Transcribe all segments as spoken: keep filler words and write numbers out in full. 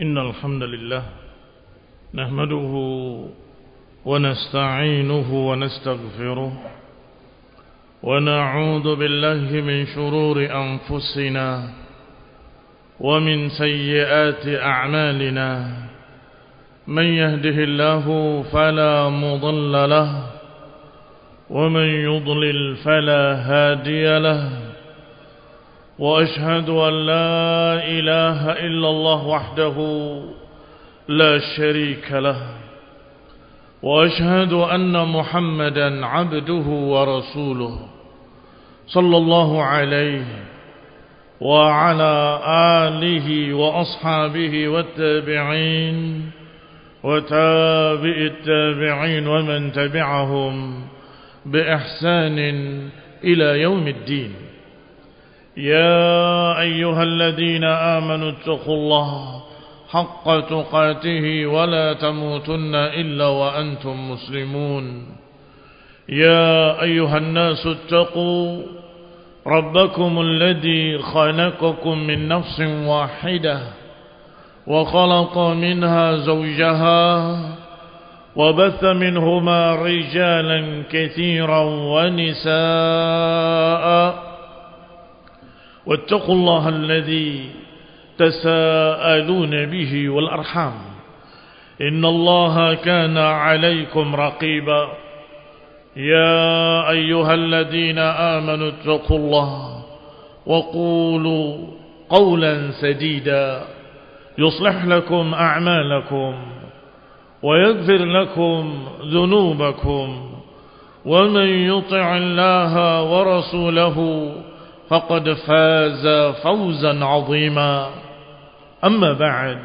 إن الحمد لله نحمده ونستعينه ونستغفره ونعوذ بالله من شرور أنفسنا ومن سيئات أعمالنا من يهده الله فلا مضل له ومن يضلل فلا هادي له وأشهد أن لا إله إلا الله وحده لا شريك له وأشهد أن محمدا عبده ورسوله صلى الله عليه وعلى آله وأصحابه والتابعين وتابع التابعين ومن تبعهم بإحسان إلى يوم الدين. يا أيها الذين آمنوا اتقوا الله حق تقاته ولا تموتن إلا وأنتم مسلمون. يا أيها الناس اتقوا ربكم الذي خلقكم من نفس واحدة وخلق منها زوجها وبث منهما رجالا كثيرا ونساء واتقوا الله الذي تساءلون به والأرحام إن الله كان عليكم رقيبا. يا أيها الذين آمنوا اتقوا الله وقولوا قولا سديدا يصلح لكم أعمالكم ويغفر لكم ذنوبكم ومن يطع الله ورسوله فقد فاز فوزا عظيما. أما بعد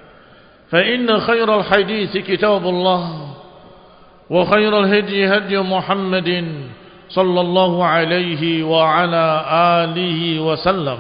فإن خير الحديث كتاب الله وخير الهدي هدي محمد صلى الله عليه وعلى آله وسلم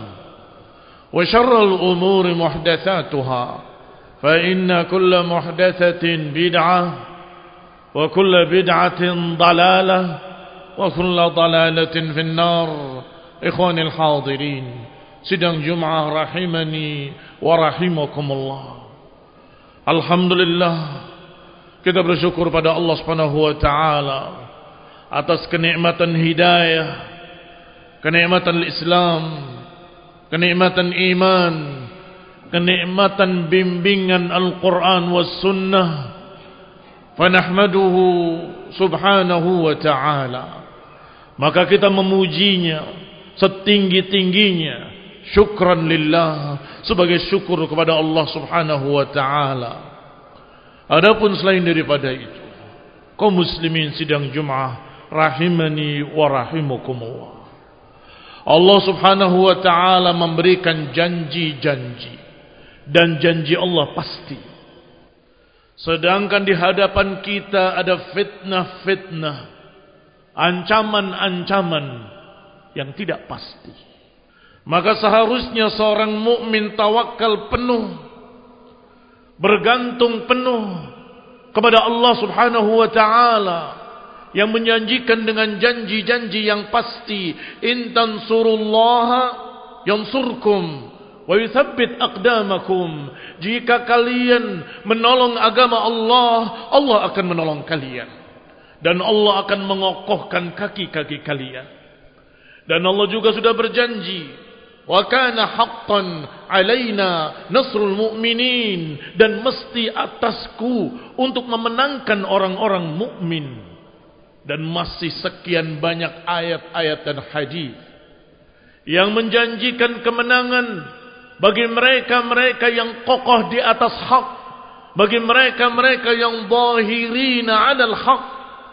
وشر الأمور محدثاتها فإن كل محدثة بدعة وكل بدعة ضلالة وكل ضلالة في النار. Ikhwanil hadirin, sidang Jum'ah rahimani wa rahimakumullah. Alhamdulillah, kita bersyukur pada Allah Subhanahu wa taala atas kenikmatan hidayah, kenikmatan Islam, kenikmatan iman, kenikmatan bimbingan Al-Quran was sunnah. Fanahmaduhu subhanahu wa ta'ala. Maka kita memujinya setinggi-tingginya, syukran lillah, sebagai syukur kepada Allah subhanahu wa ta'ala. Adapun selain daripada itu, kaum muslimin sidang Jum'ah rahimani wa rahimakumullah, Allah subhanahu wa ta'ala memberikan janji-janji, dan janji Allah pasti. Sedangkan di hadapan kita ada fitnah-fitnah, ancaman-ancaman yang tidak pasti. Maka seharusnya seorang mukmin tawakal penuh, bergantung penuh kepada Allah subhanahu wa ta'ala yang menjanjikan dengan janji-janji yang pasti. In tansurullaha yansurkum wa yuthabbit aqdamakum. Jika kalian menolong agama Allah, Allah akan menolong kalian, dan Allah akan mengokohkan kaki-kaki kalian. Dan Allah juga sudah berjanji, wa kana haqqan alaina nasrul mu'minin, dan mesti atasku untuk memenangkan orang-orang mukmin. Dan masih sekian banyak ayat-ayat dan hadis yang menjanjikan kemenangan bagi mereka-mereka yang kokoh di atas hak, bagi mereka-mereka yang zahirina 'alal haq.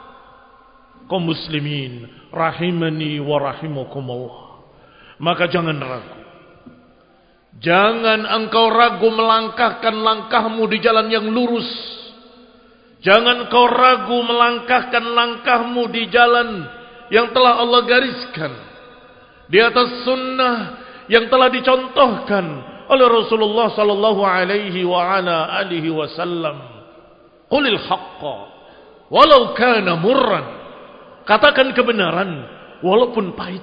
Kaum muslimin rahimani wa rahimakumullah, maka jangan ragu. Jangan engkau ragu melangkahkan langkahmu di jalan yang lurus. Jangan engkau ragu melangkahkan langkahmu di jalan yang telah Allah gariskan, di atas sunnah yang telah dicontohkan oleh Rasulullah sallallahu alaihi wa ala alihi wasallam. Qulil haqqa walau kana murran. Katakan kebenaran walaupun pahit.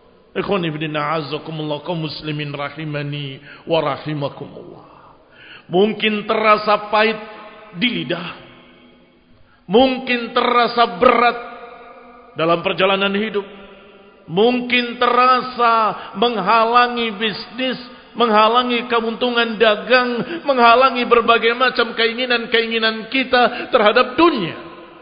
Ikhwan ibn a'azzakumullah, kaum muslimin rahimani wa rahimakumullah. Mungkin terasa pahit di lidah. Mungkin terasa berat dalam perjalanan hidup. Mungkin terasa menghalangi bisnis, menghalangi keuntungan dagang, menghalangi berbagai macam keinginan-keinginan kita terhadap dunia.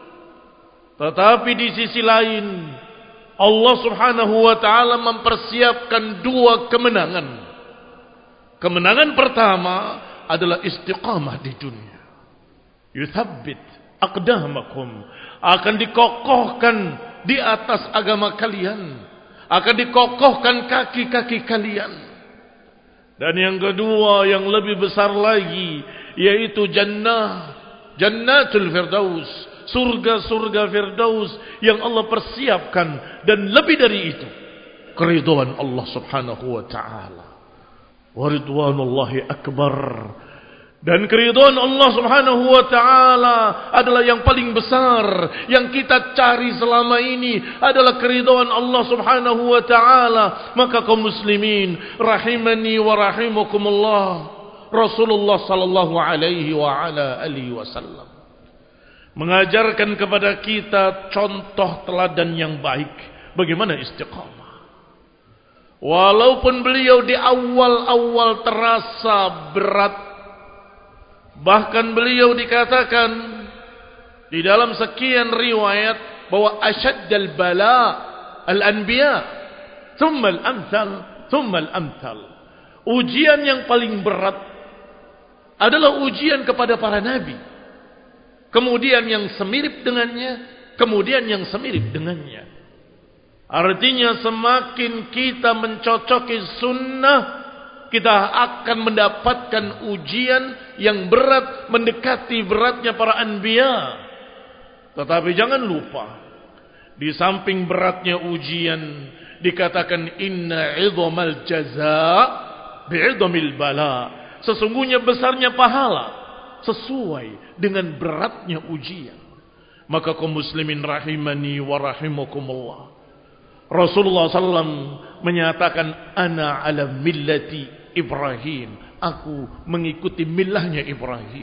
Tetapi di sisi lain, Allah Subhanahu wa taala mempersiapkan dua kemenangan. Kemenangan pertama adalah istiqamah di dunia. Yuthabbit aqdamakum, akan dikokohkan di atas agama kalian, akan dikokohkan kaki-kaki kalian. Dan yang kedua yang lebih besar lagi, yaitu jannah, jannatul firdaus, surga-surga firdaus yang Allah persiapkan, dan lebih dari itu keridhaan Allah Subhanahu wa taala. Wa ridwanullahi akbar. Dan keridhaan Allah Subhanahu wa taala adalah yang paling besar. Yang kita cari selama ini adalah keridhaan Allah Subhanahu wa taala. Maka kaum muslimin rahimani wa rahimakumullah, Rasulullah sallallahu alaihi wa ala alihi wasallam mengajarkan kepada kita contoh teladan yang baik bagaimana istiqamah. Walaupun beliau di awal-awal terasa berat, bahkan beliau dikatakan di dalam sekian riwayat bahwa asyaddal bala al-anbiya, thumma al-amthal, thumma al-amthal. Ujian yang paling berat adalah ujian kepada para nabi. Kemudian yang semirip dengannya, kemudian yang semirip dengannya. Artinya semakin kita mencocoki sunnah, kita akan mendapatkan ujian yang berat mendekati beratnya para anbiya. Tetapi jangan lupa, di samping beratnya ujian, dikatakan inna 'idhamal jazaa bi'idhamil bala. Sesungguhnya besarnya pahala sesuai dengan beratnya ujian. Maka kaum muslimin rahimani wa rahimakumullah, Rasulullah sallallahu alaihi wasallam menyatakan ana ala millati Ibrahim, aku mengikuti millahnya Ibrahim.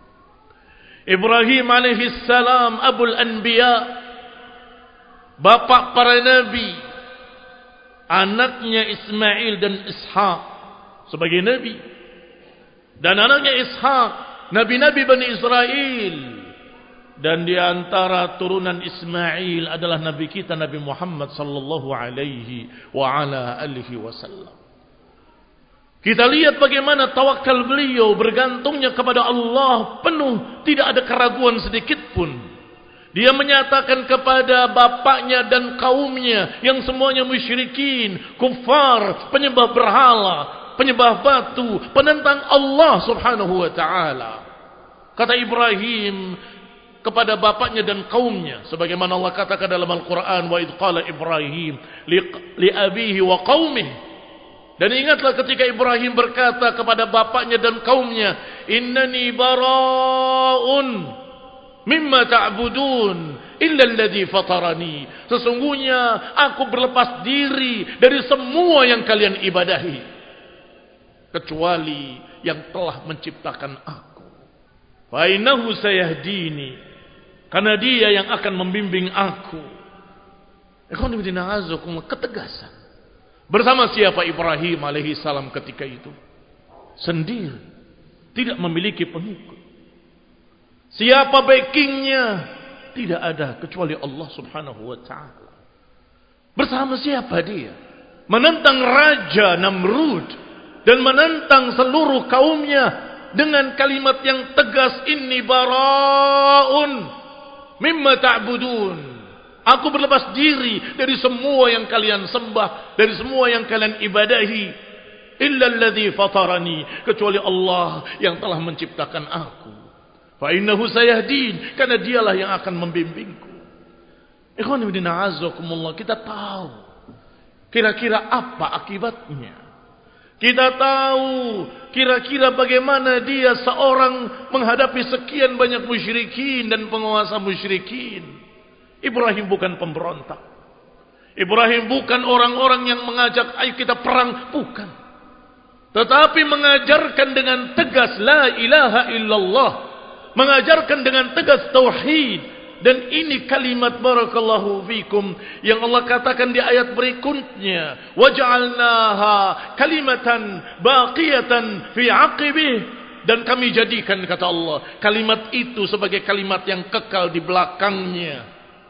Ibrahim alaihi salam abul anbiya, bapak para nabi, anaknya Ismail dan Ishaq sebagai nabi, dan anaknya Ishaq nabi-nabi Bani Israel. Dan di antara turunan Ismail adalah nabi kita Nabi Muhammad sallallahu alaihi wa ala alihi wasallam. Kita lihat bagaimana tawakal beliau, bergantungnya kepada Allah penuh, tidak ada keraguan sedikit pun. Dia menyatakan kepada bapaknya dan kaumnya yang semuanya musyrikin, kufar, penyembah berhala, penyembah batu, penentang Allah Subhanahu wa taala. Kata Ibrahim kepada bapaknya dan kaumnya, sebagaimana Allah katakan dalam Al-Quran, wa idh qala Ibrahim li, li abihi wa qaumihi. Dan ingatlah ketika Ibrahim berkata kepada bapaknya dan kaumnya, innani bara'un mimma ta'budun illa alladhi fatarani. Sesungguhnya aku berlepas diri dari semua yang kalian ibadahi, kecuali yang telah menciptakan aku. Fa innahu sayahdini, karena dia yang akan membimbing aku. Ikhwan fillah, ketegasan. Bersama siapa Ibrahim alaihi salam ketika itu? Sendiri, tidak memiliki pengikut. Siapa backingnya? Tidak ada kecuali Allah Subhanahu wa taala. Bersama siapa dia? Menentang Raja Namrud dan menentang seluruh kaumnya dengan kalimat yang tegas, inni bara'un mimma ta'budun. Aku berlepas diri dari semua yang kalian sembah, dari semua yang kalian ibadahi, illa alladhi fatarani, kecuali Allah yang telah menciptakan aku. Fa innahu sayahdin, karena dialah yang akan membimbingku. Ikhwan fillah azakumullah, kita tahu kira-kira apa akibatnya. Kita tahu kira-kira bagaimana dia seorang menghadapi sekian banyak musyrikin dan penguasa musyrikin. Ibrahim bukan pemberontak. Ibrahim bukan orang-orang yang mengajak ayo kita perang, bukan. tetapi mengajarkan dengan tegas la ilaha illallah, mengajarkan dengan tegas tauhid. Dan ini kalimat barakallahu fikum yang Allah katakan di ayat berikutnya, waj'alnaha kalimatan baqiyatan fi 'aqibih, dan kami jadikan, kata Allah, kalimat itu sebagai kalimat yang kekal di belakangnya,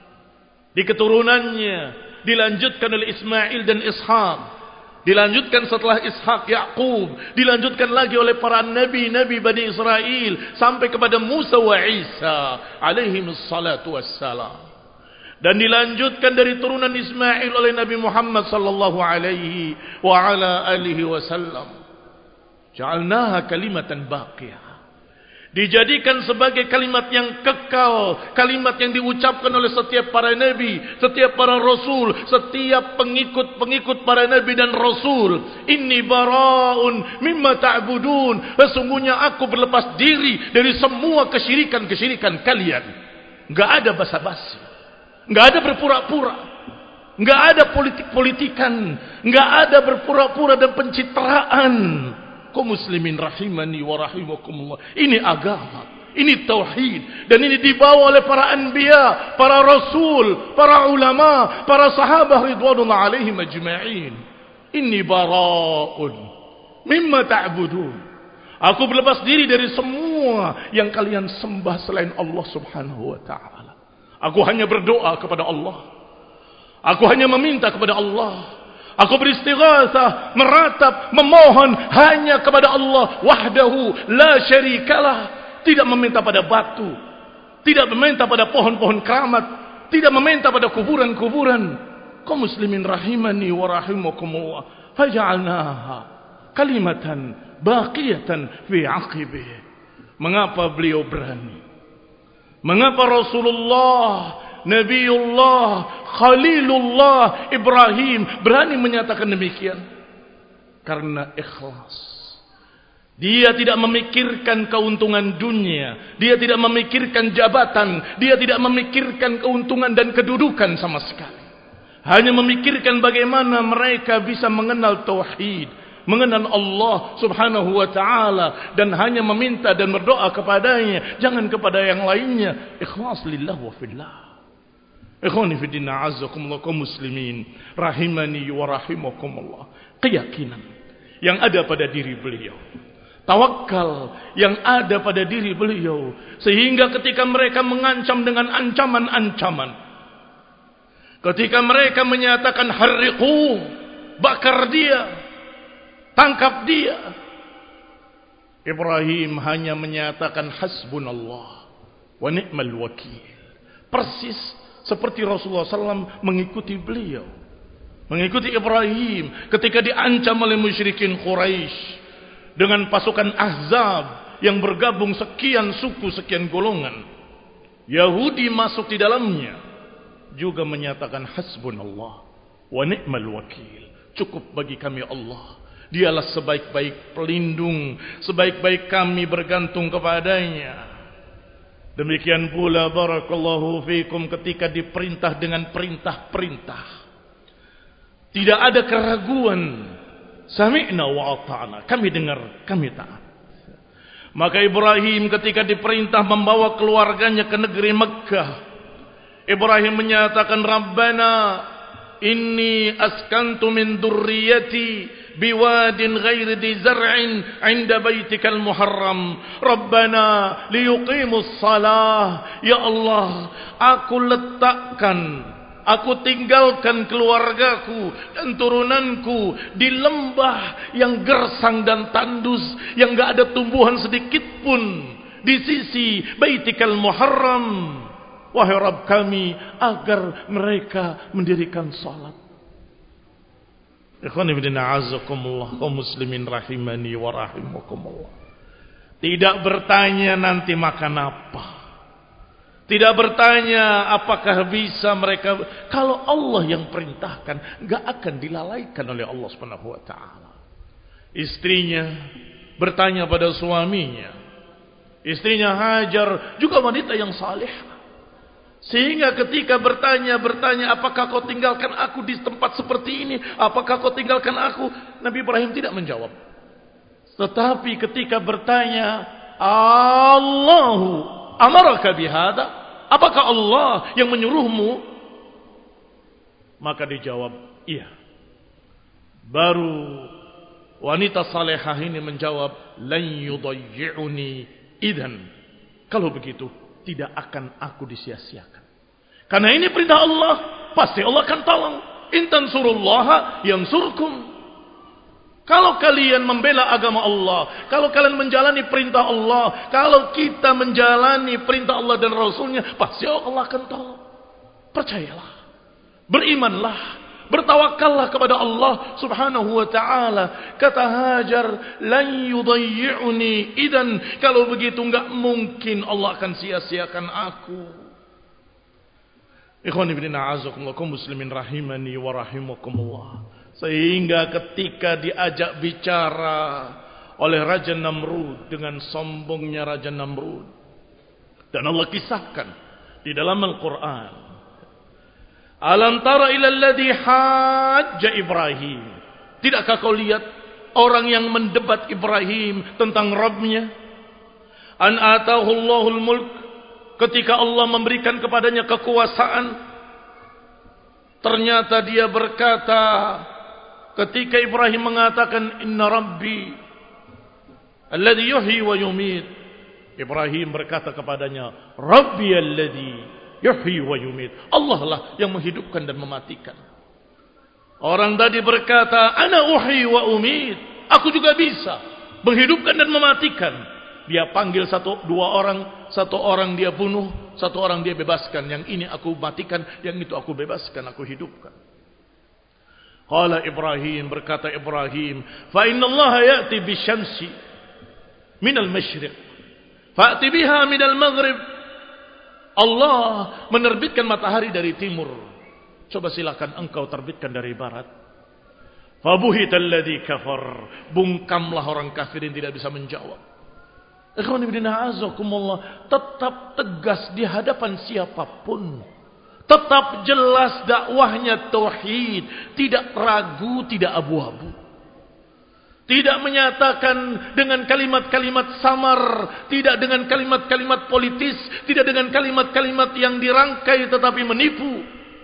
di keturunannya, dilanjutkan oleh Ismail dan Ishaq, dilanjutkan setelah Ishak Yaqub, dilanjutkan lagi oleh para nabi-nabi Bani Israel sampai kepada Musa wa Isa alaihimus salatu wassalam, dan dilanjutkan dari turunan Ismail oleh Nabi Muhammad sallallahu alaihi wa ala alihi wasallam. Ja'alnaha kalimatan baqiyah, dijadikan sebagai kalimat yang kekal, kalimat yang diucapkan oleh setiap para nabi, setiap para rasul, setiap pengikut-pengikut para nabi dan rasul. Inni bara'un mimma ta'budun, sesungguhnya aku berlepas diri dari semua kesyirikan-kesyirikan kalian. Enggak ada basa-basi, enggak ada berpura-pura, enggak ada politik-politikan, enggak ada berpura-pura dan pencitraan. Kaum muslimin rahimani wa rahimakumullah, ini agama, ini tauhid, dan ini dibawa oleh para anbiya, para rasul, para ulama, para sahabat ridwanullah alaihim ajma'in. Inni bara'un mimma ta'budun, aku berlepas diri dari semua yang kalian sembah selain Allah subhanahu wa ta'ala. Aku hanya berdoa kepada Allah, aku hanya meminta kepada Allah, aku beristighatsah, meratap, memohon hanya kepada Allah wahdahu la syarikalah. Tidak meminta pada batu, tidak meminta pada pohon-pohon keramat, tidak meminta pada kuburan-kuburan. Kaum muslimin rahimani wa rahimakumullah, faja'alnaha kalimatan baqiyatan fi 'aqibih. Mengapa beliau berani? Mengapa Rasulullah, Nabiullah, Khalilullah Ibrahim berani menyatakan demikian? Karena ikhlas. Dia tidak memikirkan keuntungan dunia, dia tidak memikirkan jabatan, dia tidak memikirkan keuntungan dan kedudukan sama sekali. Hanya memikirkan bagaimana mereka bisa mengenal tauhid, mengenal Allah subhanahu wa ta'ala, dan hanya meminta dan berdoa kepadanya, jangan kepada yang lainnya. Ikhlas lillah wa fillah. Ikhwani fi din, a'azzakumullah, kaum muslimin rahimani wa rahimakumullah. Keyakinan yang ada pada diri beliau, tawakal yang ada pada diri beliau, sehingga ketika mereka mengancam dengan ancaman-ancaman, ketika mereka menyatakan harriqu, bakar dia, tangkap dia, Ibrahim hanya menyatakan hasbunallah wa ni'mal wakil. Persis seperti Rasulullah sallallahu alaihi wasallam mengikuti beliau, mengikuti Ibrahim ketika diancam oleh musyrikin Quraisy dengan pasukan Ahzab yang bergabung sekian suku, sekian golongan. Yahudi masuk di dalamnya, juga menyatakan hasbunallah wa ni'mal wakil. Cukup bagi kami Allah, dialah sebaik-baik pelindung, sebaik-baik kami bergantung kepadanya. Demikian pula barakallahu fikum ketika diperintah dengan perintah-perintah, tidak ada keraguan. Sami'na wa ata'na, kami dengar, kami taat. Maka Ibrahim ketika diperintah membawa keluarganya ke negeri Mekkah, Ibrahim menyatakan, Rabbana inni askantu min durriyati biwadin ghairi di zar'in 'inda baitikal muharram Rabbana liyuqimus salah. Ya Allah, aku letakkan, aku tinggalkan keluargaku dan turunanku di lembah yang gersang dan tandus, yang enggak ada tumbuhan sedikit pun di sisi baitikal muharram. Wahai Rabb kami, agar mereka mendirikan salat. Ikhwani fillah, a'azzakumullah, kaum muslimin rahimani wa rahimakumullah. Tidak bertanya nanti makan apa, tidak bertanya apakah bisa mereka. Kalau Allah yang perintahkan, enggak akan dilalaikan oleh Allah Subhanahu wa taala. Istrinya bertanya pada suaminya, istrinya Hajar juga wanita yang saleh, sehingga ketika bertanya, bertanya, apakah kau tinggalkan aku di tempat seperti ini? Apakah kau tinggalkan aku? Nabi Ibrahim tidak menjawab. Tetapi ketika bertanya, Allahu amaraka bihada, apakah Allah yang menyuruhmu? Maka dijawab, iya. Baru wanita salehah ini menjawab, lan yudayyi'uni idzan. Kalau begitu, tidak akan aku disia-siakan. Karena ini perintah Allah, pasti Allah akan tolong. In tansurullaha yansurkum. Kalau kalian membela agama Allah, kalau kalian menjalani perintah Allah, kalau kita menjalani perintah Allah dan Rasulnya, pasti Allah akan tolong. Percayalah, berimanlah, bertawakallah kepada Allah subhanahu wa ta'ala. Kata Hajar, lan yudayyi'uni idan. Kalau begitu enggak mungkin Allah akan sia-siakan aku. Ikhwan ibn a'azakumullah, kaum muslimin rahimani wa rahimakumullah. Sehingga ketika diajak bicara oleh Raja Namrud dengan sombongnya Raja Namrud, dan Allah kisahkan di dalam Al-Quran, alam tara ila alladhi hajja Ibrahim, tidakkah kau lihat orang yang mendebat Ibrahim tentang Rabbnya? An atahu Allahul mulk, ketika Allah memberikan kepadanya kekuasaan, ternyata dia berkata, ketika Ibrahim mengatakan inna rabbi alladhi yuhyi wa yumit, Ibrahim berkata kepadanya, rabbi alladhi yuhyi wa yumit, Allah lah yang menghidupkan dan mematikan. Orang tadi berkata, ana uhyi wa umit, aku juga bisa menghidupkan dan mematikan. Dia panggil satu dua orang, satu orang dia bunuh, satu orang dia bebaskan. Yang ini aku matikan, yang itu aku bebaskan, aku hidupkan. Qala Ibrahim, berkata Ibrahim, fa inna Allah ya'ti bisyamsi minal masyriq fa'ti biha minal maghrib. Allah menerbitkan matahari dari timur, coba silakan engkau terbitkan dari barat. Fabuhital ladzi kafar, bungkamlah orang kafirin tidak bisa menjawab. Ikhwan ibn a'azakumullah, tetap tegas di hadapan siapapun, tetap jelas dakwahnya tauhid, tidak ragu, tidak abu-abu. Tidak menyatakan dengan kalimat-kalimat samar, tidak dengan kalimat-kalimat politis, tidak dengan kalimat-kalimat yang dirangkai tetapi menipu.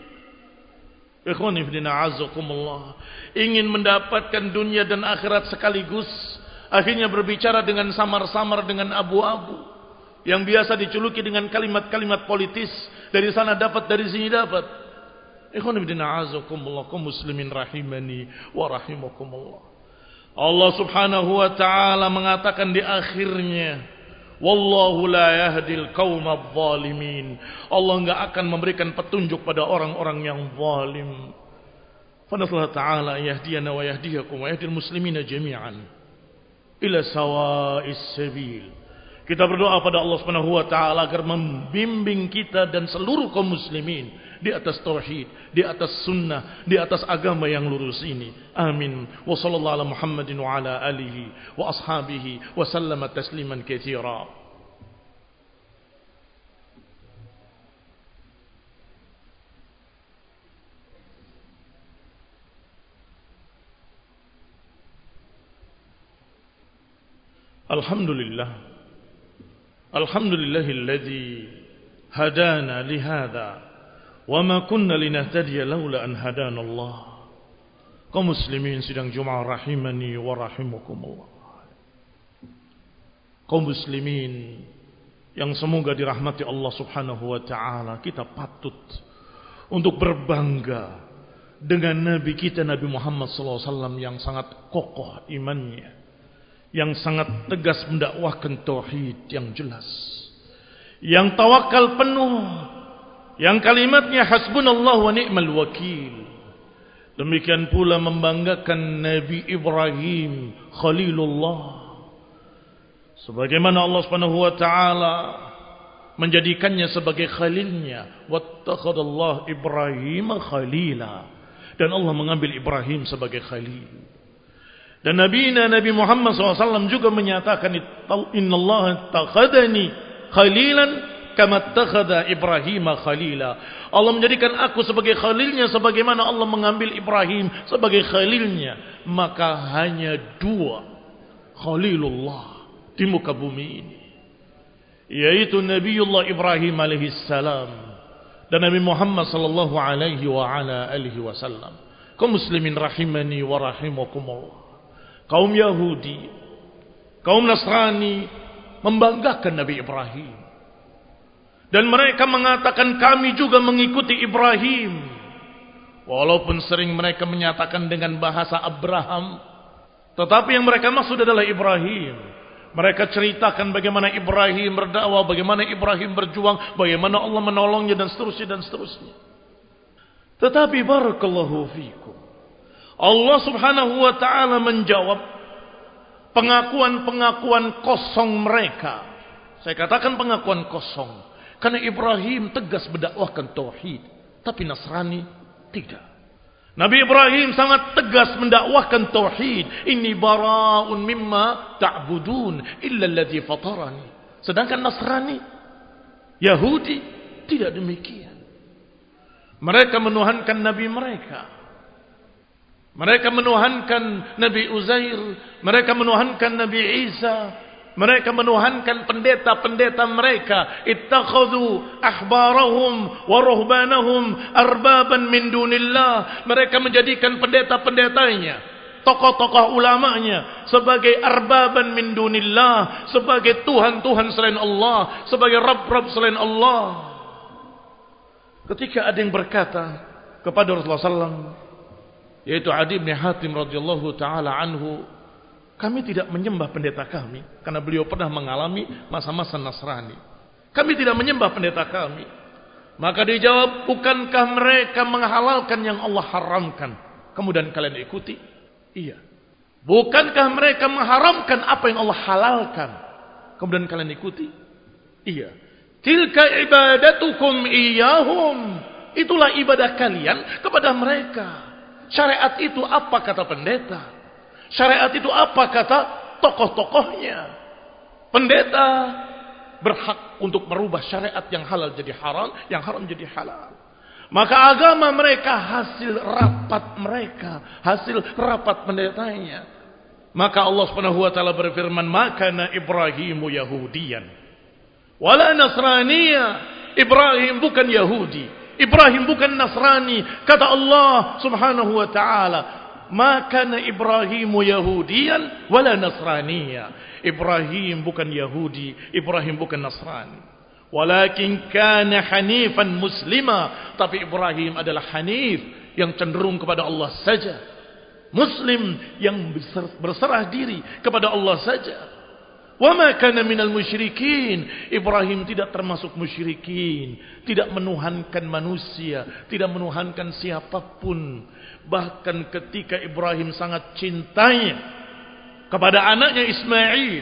Ikhwan ibn a'azakumullah, ingin mendapatkan dunia dan akhirat sekaligus, akhirnya berbicara dengan samar-samar, dengan abu-abu, yang biasa diculuki dengan kalimat-kalimat politis. Dari sana dapat, dari sini dapat. Ikhwan ibn a'azakumullah, kaum muslimin rahimani wa rahimakumullah. Allah subhanahu wa ta'ala mengatakan di akhirnya, wallahu la yahdil qaumadh dhalimin. Allah enggak akan memberikan petunjuk pada orang-orang yang zalim. Fa nasallahu ta'ala yahdiyana wa yahdiyakum wa yahdil muslimina jami'an ila sawa'is sabil. Kita berdoa pada Allah Subhanahu wa taala agar membimbing kita dan seluruh kaum muslimin di atas tauhid, di atas sunnah, di atas agama yang lurus ini. Amin. Wa sallallahu ala Muhammadin wa ala alihi wa ashabihi wa sallama tasliman katsira. Alhamdulillah. Alhamdulillahilladzi hadana lihada wa ma kunna linahtadiya laula an hadana Allah. Kaum muslimin sidang Jumat rahimani wa rahimakumullah. Kaum muslimin yang semoga dirahmati Allah Subhanahu wa taala, kita patut untuk berbangga dengan nabi kita Nabi Muhammad sallallahu alaihi wasallam yang sangat kokoh imannya, yang sangat tegas mendakwahkan tauhid yang jelas, yang tawakal penuh, yang kalimatnya hasbunallahu wa ni'mal wakil. Demikian pula membanggakan Nabi Ibrahim Khalilullah, sebagaimana Allah Subhanahu wa taala menjadikannya sebagai khalilnya. Wattakhadallahu Ibrahim khalila, dan Allah mengambil Ibrahim sebagai khalil. Dan Nabi Nabi Muhammad sallallahu alaihi wasallam juga menyatakan, innallaha takhadani khalilan kama takhada Ibrahim khalila. Allah menjadikan aku sebagai khalilnya sebagaimana Allah mengambil Ibrahim sebagai khalilnya. Maka hanya dua Khalilullah di muka bumi ini, yaitu Nabiullah Ibrahim alaihissalam dan Nabi Muhammad sallallahu alaihi wa ala alihi wasallam. Kaum muslimin rahimani wa rahimakumullah. Kaum Yahudi, kaum Nasrani membanggakan Nabi Ibrahim. Dan mereka mengatakan kami juga mengikuti Ibrahim. Walaupun sering mereka menyatakan dengan bahasa Abraham, tetapi yang mereka maksud adalah Ibrahim. Mereka ceritakan bagaimana Ibrahim berdakwah, bagaimana Ibrahim berjuang, bagaimana Allah menolongnya dan seterusnya dan seterusnya. Tetapi barakallahu fikum, Allah subhanahu wa ta'ala menjawab pengakuan-pengakuan kosong mereka. Saya katakan pengakuan kosong karena Ibrahim tegas mendakwahkan tauhid, tapi Nasrani tidak. Nabi Ibrahim sangat tegas mendakwahkan tauhid. Inni bara'un mimma ta'budun illa alladhi fatarani. Sedangkan Nasrani, Yahudi tidak demikian. Mereka menuhankan nabi mereka. Mereka menuhankan Nabi Uzair, mereka menuhankan Nabi Isa, mereka menuhankan pendeta-pendeta mereka. Ittakhadhu ahbarahum wa ruhbanahum arbaban min dunillah. Mereka menjadikan pendeta-pendetanya, tokoh-tokoh ulamanya sebagai arbaban min dunillah, sebagai tuhan-tuhan selain Allah, sebagai rabb-rabb selain Allah. Ketika ada yang berkata kepada Rasulullah sallallahu alaihi wasallam, yaitu Adi bin Hatim radhiyallahu taala anhu, kami tidak menyembah pendeta kami karena beliau pernah mengalami masa-masa Nasrani. Kami tidak menyembah pendeta kami. Maka dijawab, bukankah mereka menghalalkan yang Allah haramkan, kemudian kalian ikuti? Iya. Bukankah mereka mengharamkan apa yang Allah halalkan, kemudian kalian ikuti? Iya. Tilka ibadatukum iyahum. Itulah ibadah kalian kepada mereka. Syariat itu apa kata pendeta? Syariat itu apa kata tokoh-tokohnya? Pendeta berhak untuk merubah syariat yang halal jadi haram, yang haram jadi halal. Maka agama mereka hasil rapat mereka, hasil rapat pendetanya. Maka Allah Subhanahu wa taala berfirman, "Maka na Ibrahimu Yahudiyan wala Nasraniya." Ibrahim bukan Yahudi, Ibrahim bukan Nasrani. Kata Allah Subhanahu wa taala, "Maka na Ibrahimu Yahudiyan wala Nasraniya." Ibrahim bukan Yahudi, Ibrahim bukan Nasrani. Walakin kana hanifan muslima. Tapi Ibrahim adalah hanif, yang cenderung kepada Allah saja. Muslim, yang berserah diri kepada Allah saja. Wa ma kana minal musyrikin. Ibrahim tidak termasuk musyrikin, tidak menuhankan manusia, tidak menuhankan siapapun. Bahkan ketika Ibrahim sangat cintanya kepada anaknya Ismail,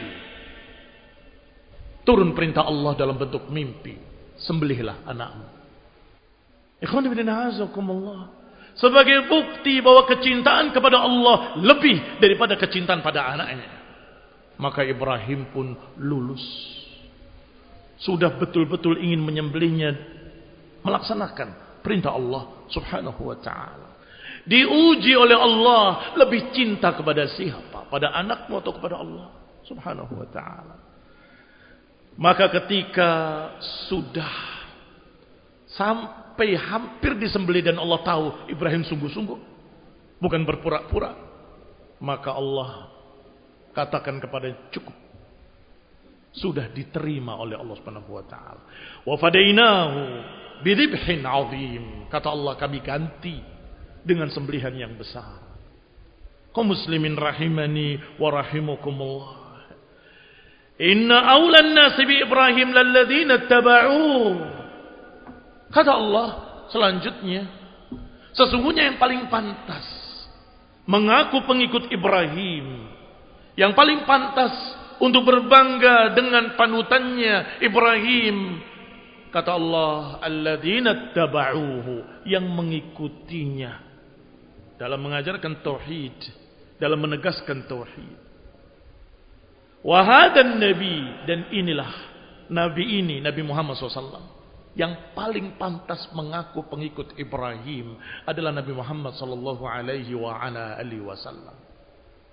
turun perintah Allah dalam bentuk mimpi, sembelihlah anakmu. Ikhwan fillah azakumullah. Sebagai bukti bahwa kecintaan kepada Allah lebih daripada kecintaan pada anaknya, maka Ibrahim pun lulus. Sudah betul-betul ingin menyembelihnya, melaksanakan perintah Allah Subhanahu wa ta'ala. Diuji oleh Allah, lebih cinta kepada siapa? Pada anakmu atau kepada Allah Subhanahu wa ta'ala? Maka ketika sudah sampai hampir disembelih dan Allah tahu Ibrahim sungguh-sungguh, bukan berpura-pura, maka Allah katakan kepada cukup, sudah diterima oleh Allah Subhanahu wa ta'ala. Wa fadainahu bidhibhin azim. Kata Allah, kami ganti dengan sembelihan yang besar. Kaum muslimin rahimani wa rahimakumullah. Inna awlan nasi bi Ibrahim lalladzina taba'uh. Kata Allah selanjutnya, sesungguhnya yang paling pantas mengaku pengikut Ibrahim, yang paling pantas untuk berbangga dengan panutannya Ibrahim, kata Allah, alladzina taba'uhu, yang mengikutinya dalam mengajarkan tauhid, dalam menegaskan tauhid. Wa hadan nabi, dan inilah nabi ini, Nabi Muhammad shallallahu alaihi wasallam, yang paling pantas mengaku pengikut Ibrahim adalah Nabi Muhammad sallallahu alaihi wa ala alihi wasallam.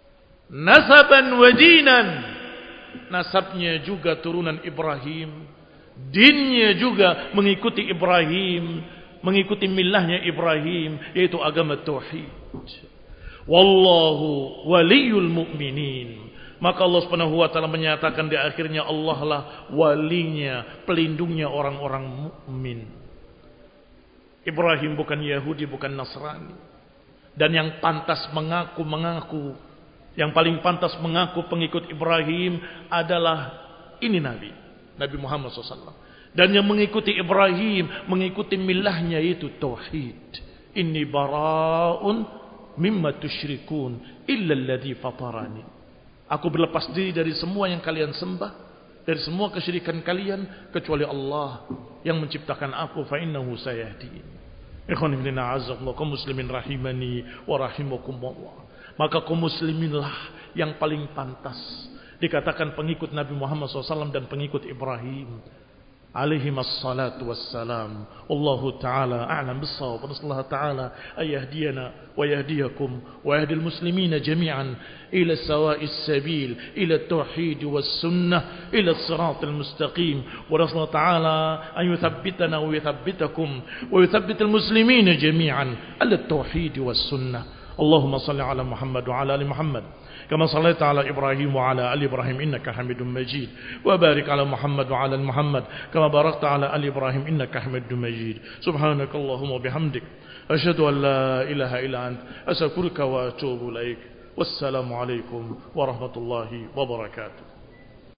nasaban wa dinan. Nasabnya juga turunan Ibrahim, dinnya juga mengikuti Ibrahim, mengikuti millahnya Ibrahim, yaitu agama tauhid. Wallahu waliyul mu'minin. Maka Allah Subhanahu wa taala menyatakan di akhirnya, Allah lah walinya, pelindungnya orang-orang mukmin. Ibrahim bukan Yahudi, bukan Nasrani. Dan yang pantas mengaku-mengaku, yang paling pantas mengaku pengikut Ibrahim adalah ini Nabi, Nabi Muhammad shallallahu alaihi wasallam. Dan yang mengikuti Ibrahim, mengikuti millahnya itu tauhid. Inni bara'un mimma tusyrikun illa alladhi fatarani. Aku berlepas diri dari semua yang kalian sembah, dari semua kesyirikan kalian, kecuali Allah yang menciptakan aku. Fa innahu sayahdin. Ikhwan fillah a'azzakumullah, kaum muslimin rahimani wa rahimakumullah. Maka kaum musliminlah yang paling pantas dikatakan pengikut Nabi Muhammad shallallahu alaihi wasallam dan pengikut Ibrahim alaihi wassalatu wassalam. Allahu ta'ala a'lam bis-shawab. Nasallahu ta'ala ayahdiyana wa yahdiyakum wa yahdil muslimina jami'an ila sawa'is sabil, ila at-tauhid was-sunnah, ila as-siratal mustaqim. Wa nasallahu ta'ala an yuthabbitana wa yuthabbitakum wa yuthabbital muslimina jami'an ala at-tauhid was-sunnah. Allahumma salli ala Muhammad wa ala ali Muhammad kama sallaita ala Ibrahim wa ala ali Ibrahim innaka Hamidum Majid, wa barik ala Muhammad wa ala ali Muhammad kama barakta ala ali Ibrahim innaka Hamidum Majid. Subhanakallahumma bihamdik asyhadu an la ilaha illa ant astaghfiruka wa atubu ilaik. Wassalamu alaikum warahmatullahi wabarakatuh.